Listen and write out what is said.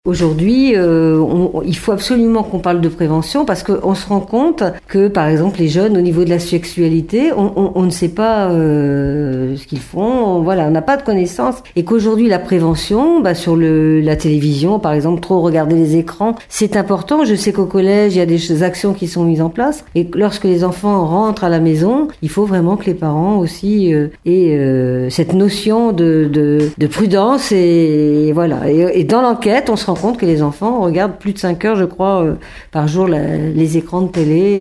Aujourd'hui, il faut absolument qu'on parle de prévention parce qu'on se rend compte que, par exemple, les jeunes, au niveau de la sexualité, on ne sait pas ce qu'ils font. Voilà, on n'a pas de connaissances. Et qu'aujourd'hui, la prévention, sur la télévision, par exemple, trop regarder les écrans, c'est important. Je sais qu'au collège, il y a des actions qui sont mises en place. Et lorsque les enfants rentrent à la maison, il faut vraiment que les parents aussi aient cette notion de prudence. Et voilà. Et dans l'enquête, on se rend compte que les enfants regardent plus de 5 heures, je crois, par jour les écrans de télé.